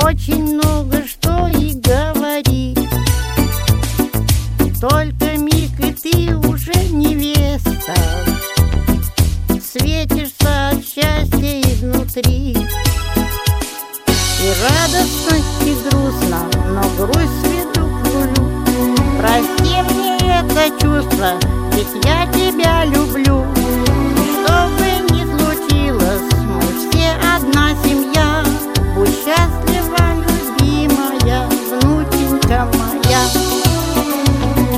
Очень много что и говорить. Только миг, и ты уже невеста. Светишься от счастья изнутри. И радостно, и грустно, но грусть сведу к нулю. Прости мне это чувство, ведь я тебя люблю.